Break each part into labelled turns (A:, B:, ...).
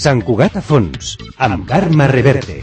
A: Sant Cugat a fons, amb Carme Reverte.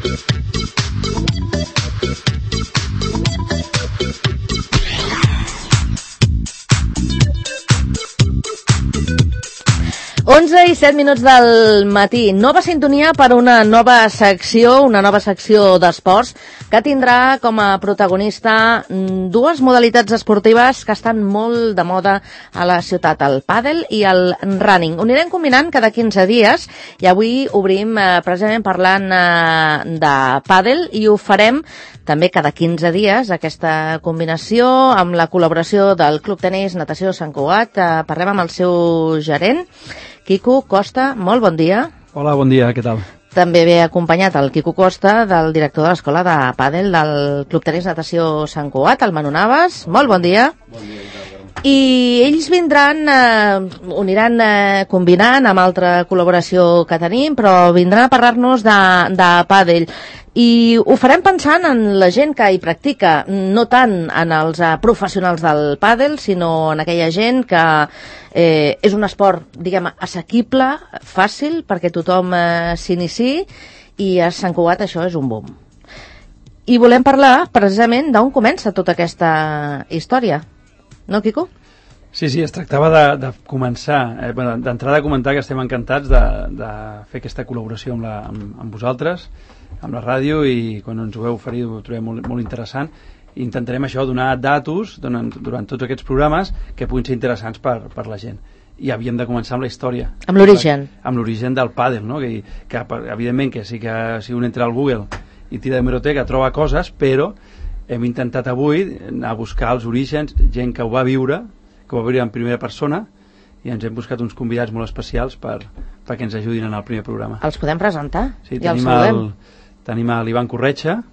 B: Onze i 7 minuts del matí. Nova sintonia per una nova secció d'esports que tindrà com a protagonista dues modalitats esportives que estan molt de moda a la ciutat, el pàdel i el running. Ho anirem combinant cada 15 dies i avui obrim precisament parlant de pàdel i ho farem també cada 15 dies, aquesta combinació amb la col·laboració del Club Tenis Natació Sant Cugat. Parlem amb el seu gerent, Quico Costa. Molt bon dia.
C: Hola, bon dia, què tal?
B: També ve acompanyat el Quico Costa, del director de l'escola de pàdel del Club Tenis Natació Sant Cugat, el Manu Navas. Molt bon dia. Bon dia. I ells vindran, ho aniran combinant amb altra col·laboració que tenim, però vindran a parlar-nos de pàdel. I ho farem pensant en la gent que hi practica, no tant en els professionals del pàdel, sinó en aquella gent que és un esport, diguem, assequible, fàcil, perquè tothom s'iniciï, i a Sant Cugat això és un boom. I volem parlar precisament d'on comença tota aquesta història. No, Quico?
C: Sí, es tractava de començar, d'entrada a comentar que estem encantats de fer aquesta col·laboració amb vosaltres, amb la ràdio, i quan ens ho heu oferit ho trobem molt interessant. I intentarem això, donar datos durant tots aquests programes que puguin ser interessants per la gent. I havíem de començar amb la història.
B: Amb l'origen.
C: Amb l'origen del pàdel, no? Que evidentment que sí que si un entra al Google i tira d'hemeroteca troba coses, però hem intentat avui anar a buscar els orígens, gent que ho va viure en primera persona, i ens hem buscat uns convidats molt especials perquè ens ajudin en el primer programa.
B: Els podem presentar?
C: Sí, tenim l'Ivan Corretxa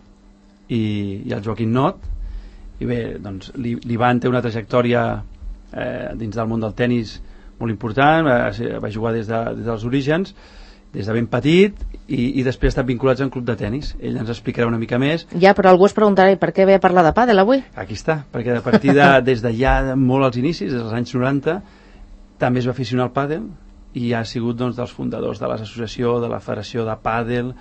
C: i el Joaquim Not. I bé, doncs l'Ivan té una trajectòria dins del món del tennis molt important, va jugar des dels orígens, des de ben petit, i després ha estat vinculats a un club de tennis. Ell ens explicarà una mica més.
B: Ja, però algú es preguntarà, per què ve a parlar de pàdel avui?
C: Aquí està, perquè a partir des de ja molt als inicis, des dels anys 90, també es va aficionar al pàdel i ha sigut dels fundadors de l'associació, de la Federació de Pàdel,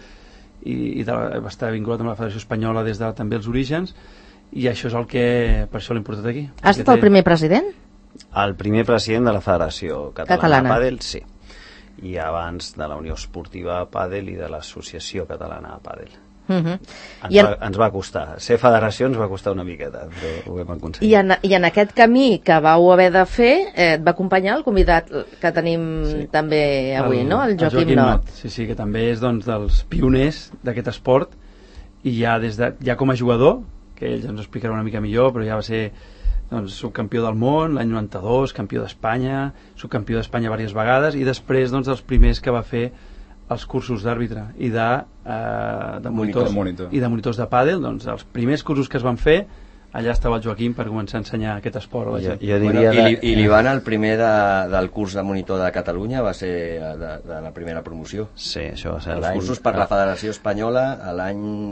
C: i va estar vinculat amb la Federació Espanyola des de també els orígens, i això és per això l'hem portat aquí.
B: Ha estat el primer president?
D: El primer president de la Federació Catalana de Pàdel, sí. I abans de la Unió Esportiva Pàdel i de l'Associació Catalana de Pàdel. Ens va costar. Ser federació ens va costar una miqueta, però ho vam aconseguir.
B: I en aquest camí que vau haver de fer, et va acompanyar el convidat que tenim també avui, no? El Joaquim Not.
C: Sí, que també és dels pioners d'aquest esport, i ja com a jugador, que ell ens explicarà una mica millor, però ja va ser subcampió del món l'any 92, campió d'Espanya, subcampió d'Espanya diverses vegades, i després dels primers que va fer els cursos d'àrbitre i de monitors de pàdel. Els primers cursos que es van fer, allà estava el Joaquim per començar a ensenyar aquest esport a la gent.
E: I l'Ivan, el primer del curs de monitor de Catalunya, va ser de la primera promoció.
D: Sí, això va ser
E: els cursos per la Federació Espanyola l'any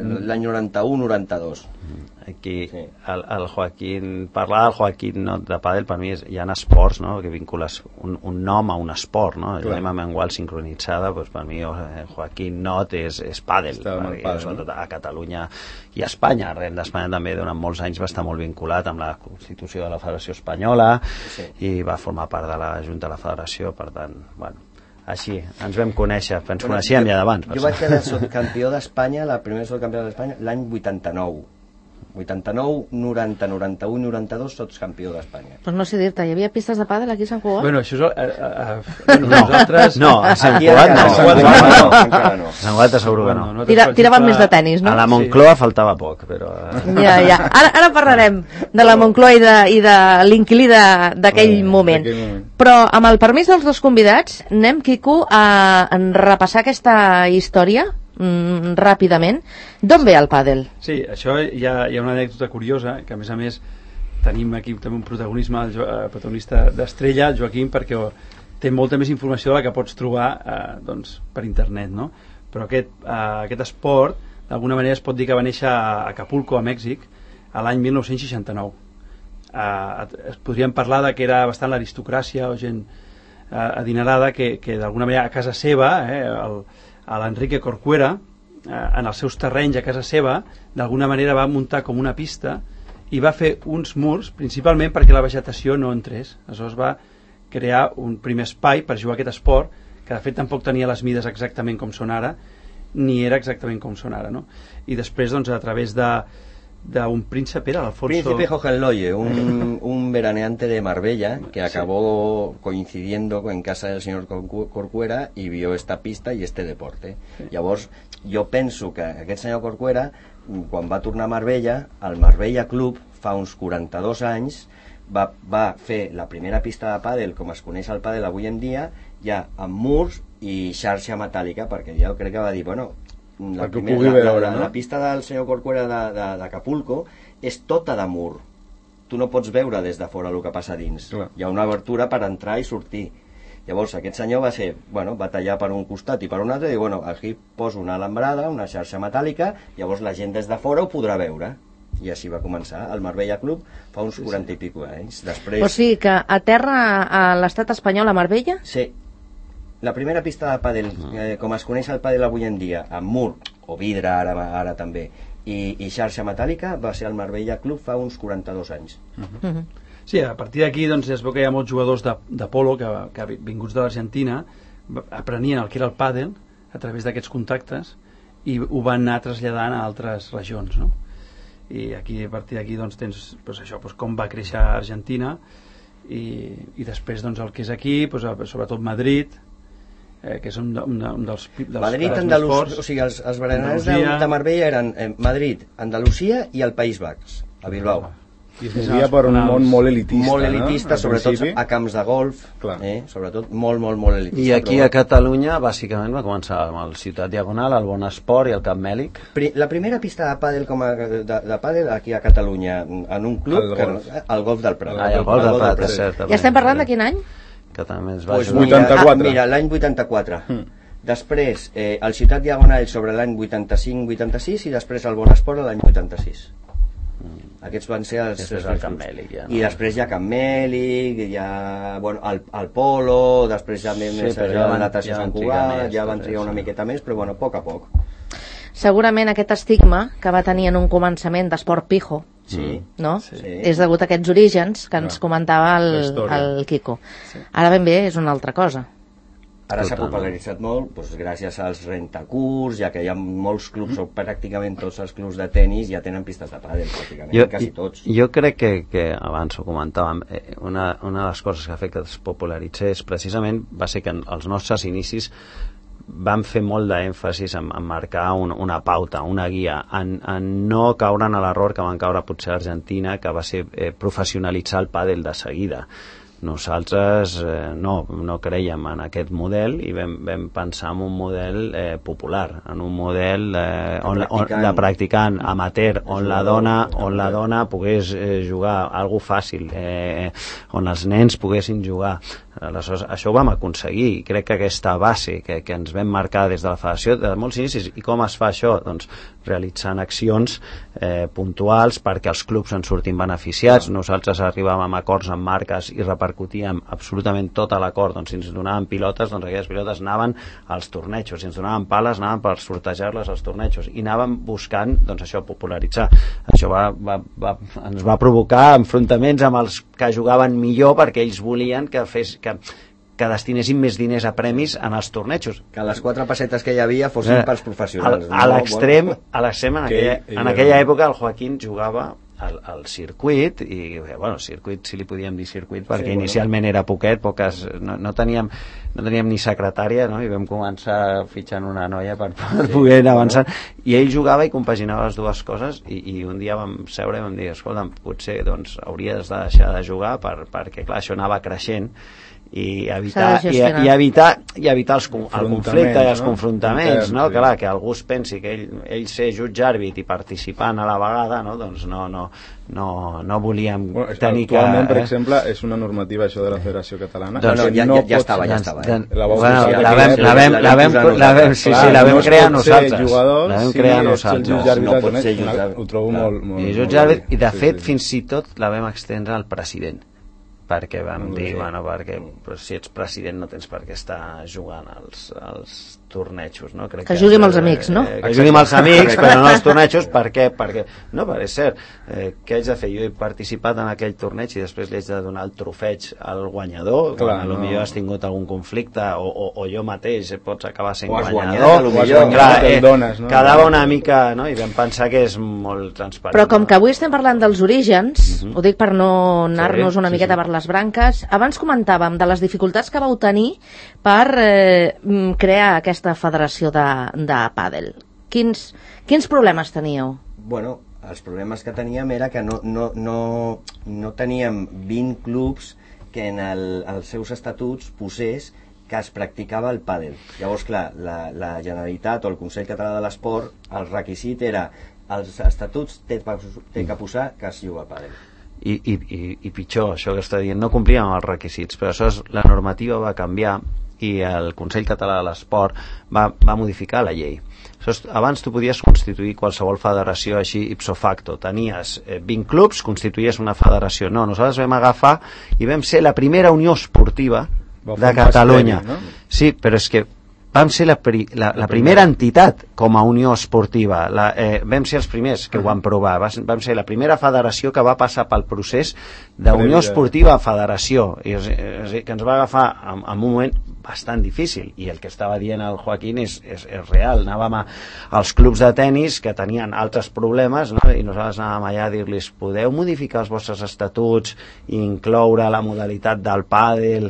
E: 91-92.
D: Aquí el Joaquín, parlar del Joaquín Not de pàdel, per mi hi ha esports, no?, que vincules un nom a un esport, no? Anem amb igual sincronitzada, doncs per mi el Joaquín Not és pàdel, sobretot a Catalunya i a Espanya. Arrel d'Espanya també durant molts anys va estar molt vinculat amb la constitució de la Federació Espanyola, i va formar part de la Junta de la Federació. Per tant, així ens vam conèixer, ens coneixíem ja d'abans.
E: Jo vaig quedar subcampió d'Espanya, la primera subcampió d'Espanya, l'any 89. 89, 90, 91, 92, tots campió d'Espanya.
B: Doncs no sé dir-te, hi havia pistes de pàdel aquí a Sant Cugat?
C: Bueno, això és... nosaltres...
D: No, a Sant Cugat no. A Sant Cugat t'asseguro que no.
B: Tiraven més de tenis, no?
D: A la Moncloa faltava poc, però...
B: Ja. Ara parlarem de la Moncloa i de l'inquilí d'aquell moment. Però amb el permís dels dos convidats, anem, Quico, a repassar aquesta història ràpidament. D'on ve el pàdel?
C: Sí, això hi ha una anècdota curiosa, que a més tenim aquí també un protagonista d'estrella, el Joaquim, perquè té molta més informació de la que pots trobar per internet, no? Però aquest esport d'alguna manera es pot dir que va néixer a Acapulco, a Mèxic, l'any 1969. Podríem parlar de que era bastant l'aristocràcia o gent adinerada que d'alguna manera a casa seva, a l'Enrique Corcuera, en els seus terrenys a casa seva, d'alguna manera va muntar com una pista i va fer uns murs, principalment perquè la vegetació no entrés. Aleshores va crear un primer espai per jugar aquest esport, que de fet tampoc tenia les mides exactament com són ara, ni era exactament com són ara, no? I després, doncs, a través d'un príncipe, era l'Alfonso...
E: Príncipe Hohenlohe, un veraneante de Marbella que acabó coincidiendo en casa del señor Corcuera y vio esta pista y este deporte. Llavors, jo penso que aquest senyor Corcuera, quan va tornar a Marbella, al Marbella Club, fa uns 42 anys, va fer la primera pista de pàdel com es coneix el pàdel avui en dia, ja amb murs i xarxa metàl·lica, perquè ja crec que va dir, bueno, la pista del senyor Corcuera d'Acapulco és tota de mur, tu no pots veure des de fora el que passa dins, hi ha una obertura per entrar i sortir. Llavors aquest senyor va tallar per un costat i per un altre i diu, bueno, aquí poso una alambrada, una xarxa metàl·lica, llavors la gent des de fora ho podrà veure. I així va començar el Marbella Club fa uns 40 i pico anys. Després...
B: O sigui que a terra a l'estat espanyol, a Marbella?
E: Sí. La primera pista de pàdel, com es coneix el pàdel avui en dia, amb mur, o vidre ara també, i xarxa metàl·lica, va ser el Marbella Club fa uns 42 anys.
C: Sí, a partir d'aquí doncs, es veu que hi ha molts jugadors de polo que vinguts de l'Argentina aprenien el que era el pàdel a través d'aquests contactes i ho van anar traslladant a altres regions, no? I aquí, a partir d'aquí doncs, tens això, com va créixer a Argentina i després doncs, el que és aquí, sobretot Madrid, que és un dels
E: Madrid, Andalusia, o sigui, els berenaers de Marbella eren Madrid, Andalusia i el País Basc, a Bilbao.
F: I es movia per un món molt elitista.
E: Molt elitista, no? Sobretot a camps de golf, sobretot molt elitista.
D: I aquí a Catalunya, bàsicament, va començar amb el Ciutat Diagonal, el Bon Esport i el Camp Mèlic.
E: La primera pista de pàdel de pàdel aquí a Catalunya, en un club, el Golf del Prat.
D: El Golf del Prat, és cert.
B: Ja estem parlant de quin any?
D: Que també es va
E: jugar. 84. Mira, l'any 84. Després, el Ciutat Diagonal sobre l'any 85-86 i després el Bon Esport l'any 86. Aquests van ser els
D: Camp Mèlic, ja, no?
E: I després hi ha Camp Mèlic, hi ha el polo, després ja més la natació Sant Cugat, ja van triar una miqueta més, però a poc a poc.
B: Segurament aquest estigma que va tenir en un començament d'esport pijo, no? És degut a aquests orígens que ens comentava el Quico. Ara ben bé és una altra cosa.
E: Ara s'ha popularitzat molt gràcies als rentacurs, ja que hi ha molts clubs, o pràcticament tots els clubs de tennis ja tenen pistes de pàdel, pràcticament, quasi tots.
D: Jo crec que abans ho comentàvem, una de les coses que ha fet que es popularitzés precisament va ser que els nostres inicis van fer molt d'èmfasis en marcar una pauta, una guia, en no caure en l'error que van caure potser a Argentina, que va ser professionalitzar el pàdel de seguida. Nosaltres no creiem en aquest model i vam pensar en un model popular, en un model de practicant amateur, on la dona pogués jugar algo fàcil, on els nens poguessin jugar. Aleshores, això ho vam aconseguir i crec que aquesta base que ens vam marcar des de la federació de molts inicis. I com es fa això? Doncs realitzant accions puntuals perquè els clubs en surtin beneficiats. Nosaltres arribàvem a acords amb marques i repercutíem absolutament tot a l'acord. Doncs si ens donaven pilotes, doncs aquelles pilotes anaven als tornejos, si ens donaven pales anaven per sortejar-les als tornejos i anàvem buscant això, popularitzar. Això ens va provocar enfrontaments amb els que jugaven millor perquè ells volien que destinessin més diners a premis en els tornejos.
E: Que les 4 pessetes que hi havia fossin pels professionals.
D: A l'extrem, en aquella època el Joaquín jugava al circuit i, circuit, si li podíem dir circuit, perquè inicialment era poquet, no teníem ni secretària, no? I vam començar fitxant una noia per poder anar avançant, i ell jugava i compaginava les dues coses i un dia vam seure i vam dir, escolta, potser hauries de deixar de jugar perquè clar, això anava creixent i evitar el conflicte i els confrontaments, no? Que algú es pensi que ell ser jutge àrbit i participant a la vegada, no? Doncs no volíem tenir que...
F: Actualment, per exemple, és una normativa això de la Federació Catalana.
E: Ja estava.
D: La vam crear nosaltres.
E: No pot ser jutge àrbit.
F: Ho trobo molt...
D: I de fet, fins i tot la vam extendre al president. perquè vam dir, bueno, perquè si ets president no tens per què estar jugant als tornejos, no? Crec
B: que jugui amb els amics, no?
D: Que jugui amb els amics, però no als tornejos, perquè no, però és cert, què haig de fer? Jo he participat en aquell torneig i després li haig de donar el trofeig al guanyador, clar, quan potser has tingut algun conflicte, o jo mateix pots acabar sent guanyador, quedava una mica, no? I vam pensar que és molt transparent.
B: Però com que avui estem parlant dels orígens, ho dic per no anar-nos una miqueta per les branques, abans comentàvem de les dificultats que vau tenir per crear aquesta federació de pàdel. Quins problemes teníeu?
E: Bueno, els problemes que teníem era que no teníem 20 clubs que en els seus estatuts posés que es practicava el pàdel. Llavors, clar, la Generalitat o el Consell Català de l'Esport, el requisit era als estatuts té que posar que es juga al pàdel.
D: I pitjor, això que està dient, no complíem amb els requisits, però això la normativa va canviar i el Consell Català de l'Esport va modificar la llei. Abans tu podies constituir qualsevol federació així ipso facto, tenies 20 clubs, constituïes una federació. No, nosaltres vam agafar i vam ser la primera unió esportiva de Catalunya. Sí, però és que vam ser la primera entitat com a unió esportiva, vam ser els primers que ho van provar, vam ser la primera federació que va passar pel procés d'unió esportiva a federació, i que ens va agafar en un moment bastant difícil, i el que estava dient el Joaquín és real. Anàvem als clubs de tennis que tenien altres problemes, no? I nosaltres anàvem allà a dir-los, podeu modificar els vostres estatuts i incloure la modalitat del pàdel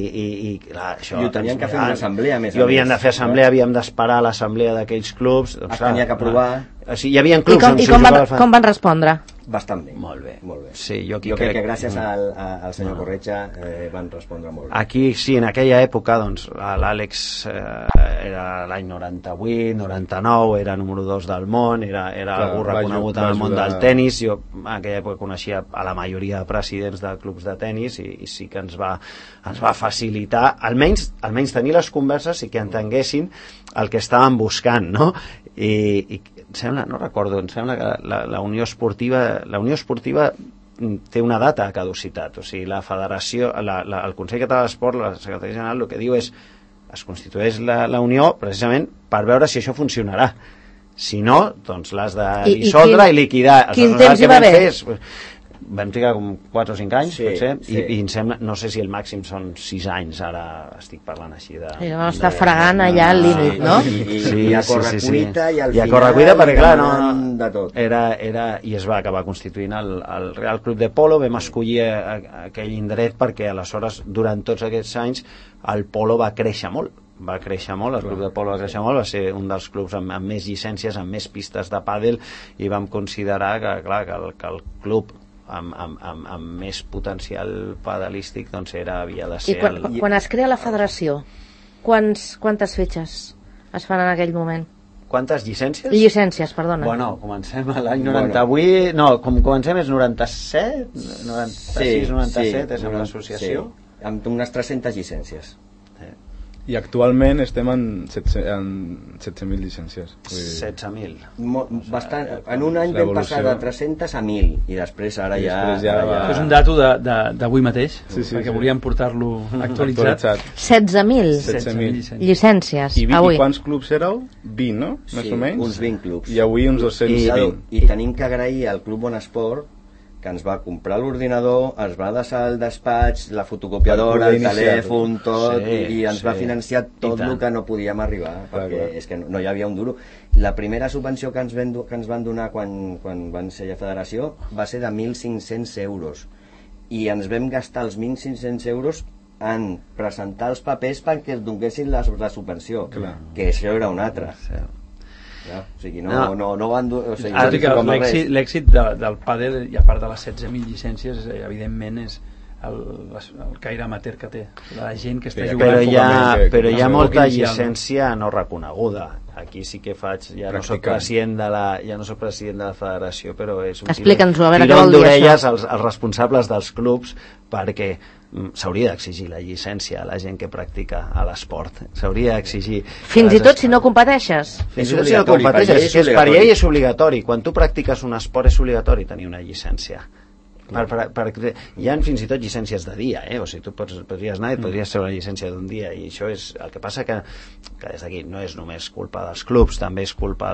D: i clar, això...
E: I ho tenien que fer una assemblea, més a més.
D: I havíem de fer assemblea, havíem d'esperar l'assemblea d'aquells clubs.
E: Es tenia que aprovar...
D: Hi havia clubs
B: on com van respondre?
E: Bastant bé.
D: Molt bé.
E: Sí, jo crec que gràcies al senyor Corretja van respondre molt bé.
D: Aquí, sí, en aquella època, doncs, l'Àlex era l'any 98, 99, era número 2 del món, era algú reconegut en el món del tennis. Jo en aquella època coneixia a la majoria de presidents de clubs de tennis i sí que ens va facilitar, almenys tenir les converses i que entenguessin el que estàvem buscant, no? I em sembla, no recordo, em sembla que la Unió Esportiva té una data de caducitat, o sigui, la federació, el Consell Català de l'Esport, la Secretaria General, el que diu és es constitueix la Unió precisament per veure si això funcionarà. Si no, doncs l'has de dissoldre i liquidar.
B: Quin temps hi va haver?
D: Vam trigar com 4 o 5 anys, potser,
E: sí.
D: I em sembla, no sé si el màxim són 6 anys, ara estic parlant així de...
B: Sí, està fregant allà al límit, no?
E: I a correcuita i al final...
D: I a correcuita perquè, clar,
E: de tot.
D: I es va acabar constituint el Real Club de Polo, vam escollir aquell indret perquè aleshores, durant tots aquests anys, el polo va créixer molt. El club de polo va créixer molt, va ser un dels clubs amb més llicències, amb més pistes de pàdel, i vam considerar que el club amb més potencial padelístic doncs havia de ser...
B: I quan es crea la federació, quantes fetges es fan en aquell moment?
D: Quantes llicències?
B: Llicències, perdona.
D: Bueno, comencem a l'any 98... No, com comencem és 97, 96, 97, és amb l'associació.
E: Sí, amb unes 300 llicències.
F: I actualment estem en 16.000 llicències.
D: 16.000.
E: En un any vam passar de 300 a 1.000 i després ara ja...
C: És un dato d'avui mateix, perquè volíem portar-lo actualitzat.
B: 16.000 llicències avui.
F: I quants clubs éreu? 20, no? Més o menys?
E: Uns 20 clubs.
F: I avui uns 220.
E: I tenim que agrair al Club Bon Esport que ens va comprar l'ordinador, ens va deixar el despatx, la fotocopiadora, el telèfon, tot, i ens va financiar tot el que no podíem arribar, perquè és que no hi havia un duro. La primera subvenció que ens van donar quan van ser a federació va ser de 1.500 euros, i ens vam gastar els 1.500 euros en presentar els papers perquè es donessin la subvenció, que això era un altre. O sigui, no van...
C: L'èxit del pàdel, i a part de les 16.000 llicències, evidentment és el caire amateur que té la gent que està jugant.
D: Però hi ha molta llicència no reconeguda. Aquí sí que faig, ja no soc president de la federació, però és un
B: explica'ns-ho, a veure què vol dir
D: d'orelles als responsables dels clubs, perquè s'hauria d'exigir la llicència a la gent que practica a l'esport. S'hauria d'exigir...
B: Fins i tot si no competeixes?
D: Fins i tot si no competeixes, per llei és obligatori. Quan tu practiques un esport és obligatori tenir una llicència. Hi ha fins i tot llicències de dia, o sigui, tu podries anar i podries ser una llicència d'un dia, i això és el que passa que des d'aquí no és només culpa dels clubs, també és culpa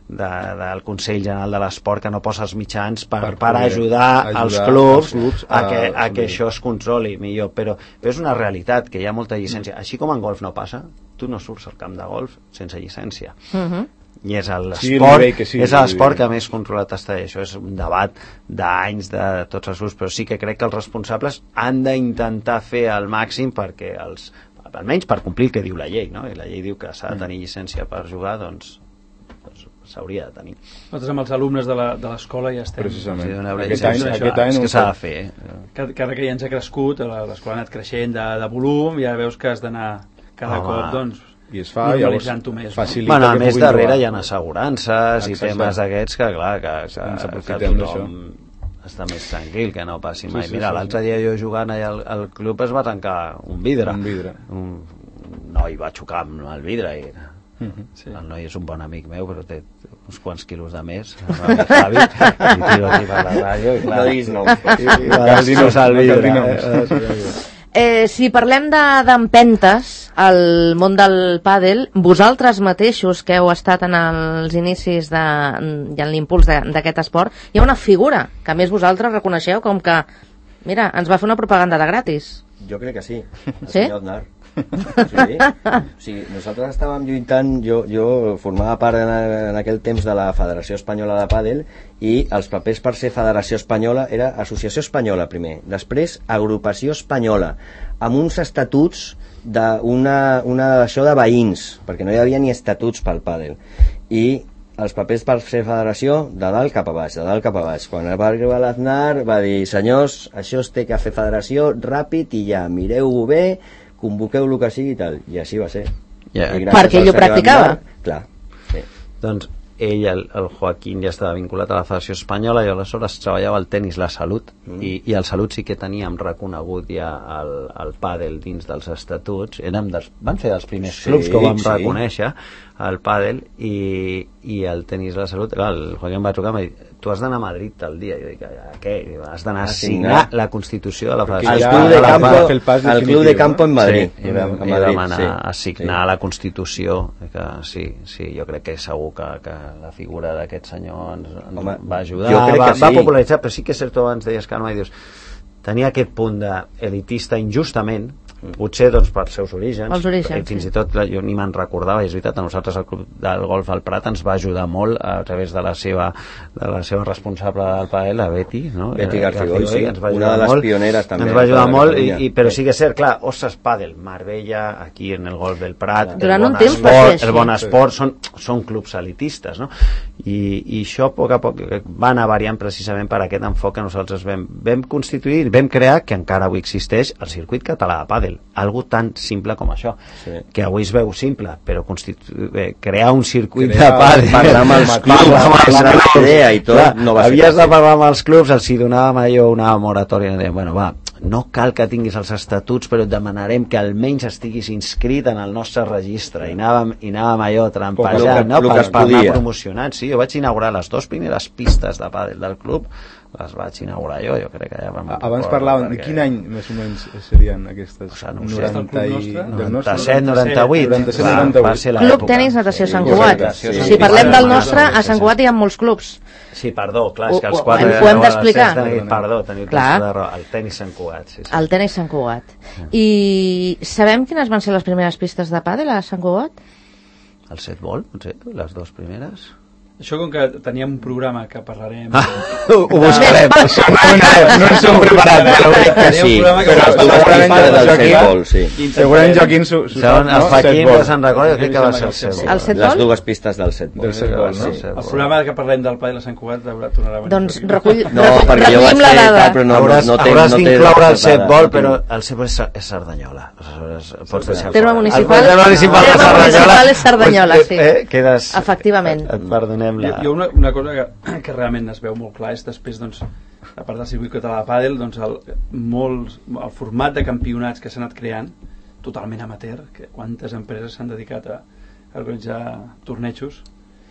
D: del Consell General de l'Esport, que no posa els mitjans per ajudar els clubs a que això es controli millor, però és una realitat que hi ha molta llicència, així com en golf no passa, tu no surts al camp de golf sense llicència. I és l'esport que més controlat està, i això és un debat d'anys de tots els grups, però sí que crec que els responsables han d'intentar fer el màxim perquè almenys per complir el que diu la llei, no? I la llei diu que s'ha de tenir llicència per jugar, doncs s'hauria de tenir.
C: Nosaltres amb els alumnes de l'escola ja estem.
F: Precisament.
D: Aquest any és que s'ha de fer.
C: Cada que ja ens ha crescut, l'escola ha anat creixent de volum, ja veus que has d'anar cada cop, doncs,
F: i es fa, llavors facilita
D: a més darrere hi ha assegurances i temes d'aquests que clar que tothom està més tranquil, que no passi mai. Mira, l'altre dia jo jugant allà al club es va tancar un vidre. Un noi va xocar amb el vidre i el noi és un bon amic meu, però té uns quants quilos de més, el Javi, i tiro aquí per la ràdio i clar, i va destrossar el vidre.
B: Si parlem d'empentes al món del pàdel, vosaltres mateixos que heu estat en els inicis i en l'impuls d'aquest esport, hi ha una figura que a més vosaltres reconeixeu com que, mira, ens va fer una propaganda de gratis.
E: Jo crec que sí, el senyor Aznar. Sí. O sigui, nosaltres estàvem lluitant, jo formava part en aquell temps de la Federació Espanyola de Pàdel, i els papers per ser Federació Espanyola era Associació Espanyola primer, després Agrupació Espanyola, amb uns estatuts d'una d'això de veïns, perquè no hi havia ni estatuts pel pàdel, i els papers per ser federació de dalt cap a baix, de dalt cap a baix. Quan va arribar l'Aznar va dir, senyors, això es té que fer federació ràpid i ja, mireu-ho bé, convoqueu el que sigui i tal, i així va ser.
B: Perquè ell ho practicava.
E: Clar, sí.
D: Doncs ell, el Joaquín, ja estava vinculat a la Federació Espanyola i aleshores treballava el tenis, la Salut, i el Salut sí que teníem reconegut ja el pàdel dins dels estatuts. Van ser dels primers clubs que ho vam reconèixer, el pàdel, i el tenis, la Salut. Clar, el Joaquín va trucar i va dir, tu has d'anar a Madrid el dia. Jo dic, què? Has d'anar a signar la Constitució de la Federació.
E: Al Club de Campo en Madrid.
D: Sí, i vam anar a signar la Constitució, que sí, jo crec que segur que la figura d'aquest senyor ens va ajudar, va popularitzar, però sí que és cert, abans deies, Carme, i dius, tenia aquest punt d'elitista injustament, potser doncs per seus orígens, fins i tot jo ni me'n recordava, i és veritat, a nosaltres el Club del Golf al Prat ens va ajudar molt a través de la seva responsable del pàdel, la Betty, no?
E: Betty Garcigol, sí, una de les pioneres també,
D: ens va ajudar molt, però sí que és cert, clar, Ostres Pàdel, Marbella, aquí en el Golf del Prat, el Bon Esport, són clubs elitistes, no? I això a poc va anar variant precisament per aquest enfoc que nosaltres vam constituir, vam crear, que encara avui existeix, el circuit català de pàdel, algo tan simple com això, que avui es veu simple, però crear un circuit de pàdel,
E: parlar amb els clubs, idea i tot, no va ser
D: havies de parlar amb els clubs, els hi donàvem allò una moratòria, bueno, va, no cal que tinguis els estatuts, però et demanarem que almenys estiguis inscrit en el nostre registre, i anàvem allò trampejant, no? Per anar promocionant. Sí, jo vaig inaugurar les 2 primeres pistes de pàdel del club, les vaig inaugurar jo crec que ja vam...
F: Abans parlàvem de quin any més o menys serien aquestes?
D: 97, 98.
B: Club Tenis Natació Sant Cugat. Si parlem del nostre, a Sant Cugat hi ha molts clubs.
D: Sí, perdó, clar, és que els 4...
B: Ho hem d'explicar.
D: Perdó, teniu el Tenis Sant Cugat.
B: El Tenis Sant Cugat. I sabem quines van ser les primeres pistes de pàdel a Sant Cugat?
D: El setbol, potser, les 2 primeres.
C: Això com que teníem un programa que parlarem...
D: Ho buscarem.
F: No ens som preparats.
E: Sí, però
F: segurament Joaquín...
D: El Joaquín se'n recorda, crec que va ser el setbol.
E: Les 2 pistes del setbol.
C: El programa que parlem del pàdel a Sant Cugat tornarà a venir.
B: Doncs recollim
E: la dada.
D: Hauràs d'incloure el setbol, però el setbol és Cerdanyola.
B: Terme municipal és Cerdanyola, sí. Efectivament.
D: Et perdonem.
C: Jo una cosa que realment es veu molt clar és després, doncs, a part del circuit català de pàdel, doncs el format de campionats que s'ha anat creant, totalment amateur, que quantes empreses s'han dedicat a organitzar tornejos,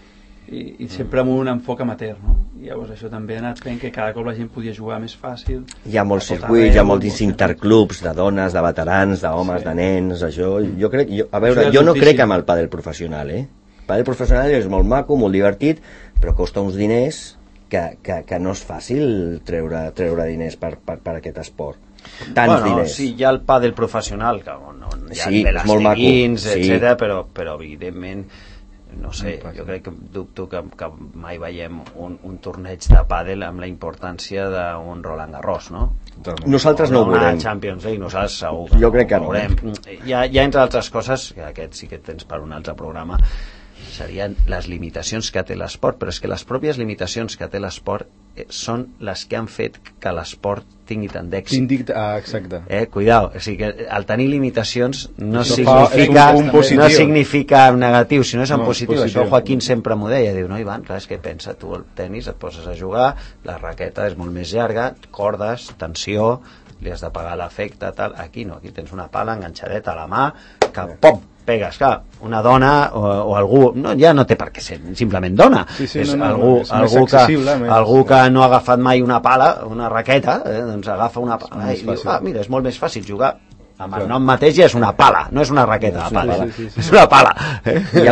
C: i sempre amb un enfoc amateur, no? I llavors això també ha anat fent que cada cop la gent podia jugar més fàcil.
E: Hi ha molts circuits, hi ha molts interclubs de dones, de veterans, d'homes, de nens, això. Jo crec, jo no crec amb el pàdel professional, El pàdel professional és molt maco, molt divertit, però costa uns diners que no és fàcil treure diners per aquest esport. Tants diners.
D: Sí, hi ha el pàdel professional, que hi ha velastiguins, etc., però evidentment no sé, jo crec que dubto que mai veiem un torneig de pàdel amb la importància d'un Roland Garros, no?
E: Nosaltres no ho veurem.
D: Una Champions League, nosaltres segur
E: jo crec que no.
D: Hi ha entre altres coses, que aquest sí que tens per un altre programa, serien les limitacions que té l'esport, però és que les pròpies limitacions que té l'esport són les que han fet que l'esport tingui tant d'èxit.
F: Exacte.
D: Cuidao, o sigui que el tenir limitacions no significa negatiu, sinó és en positiu. Això Joaquín sempre m'ho deia, diu, no Ivan, clar, és que pensa, tu el tenis et poses a jugar, la raqueta és molt més llarga, cordes, tensió, li has de pagar l'efecte, tal. Aquí no, aquí tens una pala enganxadeta a la mà, que pom, pegues, clar, una dona o algú, ja no té per què ser simplement dona, és algú que no ha agafat mai una pala, una raqueta, doncs agafa una pala i diu, mira, és molt més fàcil jugar amb el nom mateix, ja és una pala, no és una raqueta, és una pala.
E: Hi ha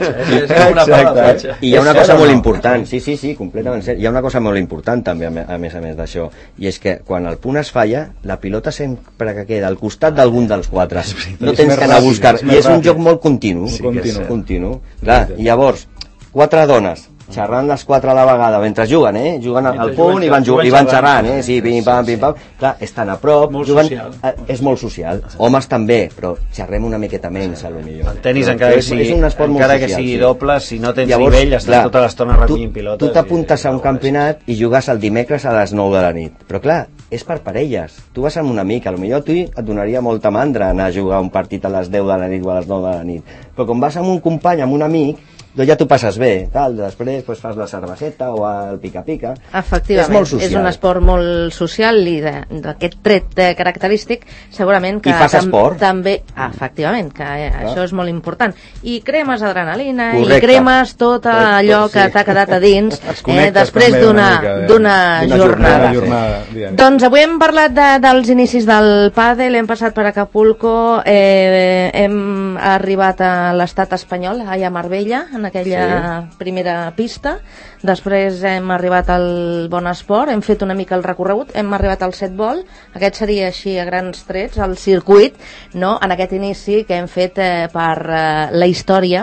E: una cosa molt important, sí, completament cert. Hi ha una cosa molt important també, a més d'això, i és que quan el punt es falla, la pilota sempre que queda al costat d'algun dels quatre. No tens que anar a buscar, i és un joc molt continu. Clar, i llavors, 4 dones xerrant les 4 a la vegada mentre juguen, juguen al punt i van xerrant, sí, pim pam, clar, estan a prop, juguen, és molt social, homes també, però xerrem una miqueta menys, potser.
D: El tenis, encara que sigui doble, si no tens nivell, estàs tota l'estona recollint pilotes.
E: Tu t'apuntes a un campionat i jugues el dimecres a les 9 de la nit, però clar, és per parelles. Tu vas amb un amic, potser a tu et donaria molta mandra anar a jugar un partit a les 10 de la nit o a les 9 de la nit, però quan vas amb un company, amb un amic, doncs ja t'ho passes bé, després fas la cerveseta o el pica-pica.
B: Efectivament, és un esport molt social i d'aquest tret característic segurament que...
E: I fas esport.
B: També, efectivament, que això és molt important. I cremes adrenalina, i cremes tot allò que t'ha quedat a dins després d'una jornada. Doncs avui hem parlat dels inicis del pàdel, hem passat per Acapulco, hem arribat a l'estat espanyol, allà a Marbella, en aquella primera pista, després hem arribat al Bon Esport, hem fet una mica el recorregut, hem arribat al setbol, aquest seria així a grans trets, el circuit, no? En aquest inici que hem fet per la història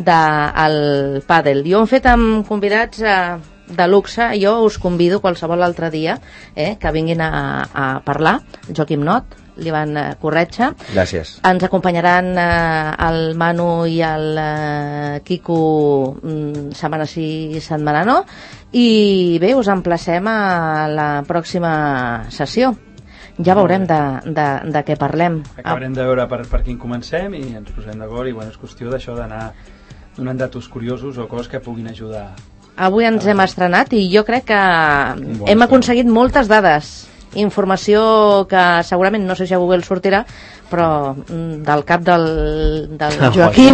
B: del pàdel. Jo ho hem fet amb convidats de luxe, jo us convido qualsevol altre dia que vinguin a parlar, Joaquim Not, l'Ivan Corretja.
E: Gràcies.
B: Ens acompanyaran el Manu i el Quico setmana sí, setmana no, i bé, us emplacem a la pròxima sessió. Ja veurem de què parlem.
C: Acabarem de veure per quin comencem i ens posem d'acord, i és qüestió d'això d'anar donant datos curiosos o coses que puguin ajudar.
B: Avui ens hem estrenat i jo crec que hem aconseguit moltes dades, informació que segurament no sé si a Google sortirà, però del cap del Joaquim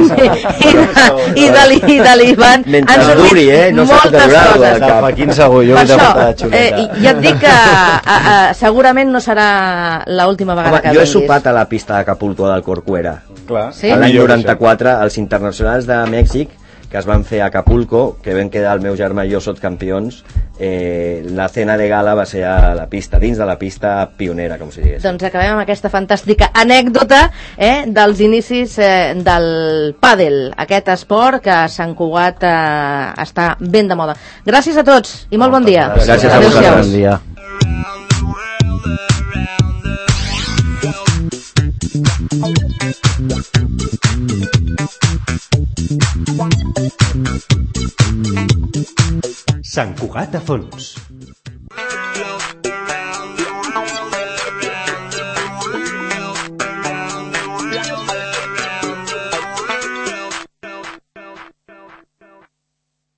B: i de l'Ivan han sortit moltes coses.
D: Joaquim segur, jo he de portar la xuleta.
B: Ja et dic que segurament no serà l'última vegada que
E: vinguis. Jo he sopat a la pista d'Acapulco del Corcuera l'any 94, els internacionals de Mèxic que es van fer a Acapulco, que vam quedar el meu germà i jo campions. La cena de gala va ser a la pista, dins de la pista pionera, com si digués.
B: Doncs acabem amb aquesta fantàstica anècdota dels inicis del pàdel, aquest esport que a Sant Cugat està ben de moda. Gràcies a tots i molt bon dia.
E: Gràcies a vosaltres. Bon dia.
A: Sant Cugat a fons.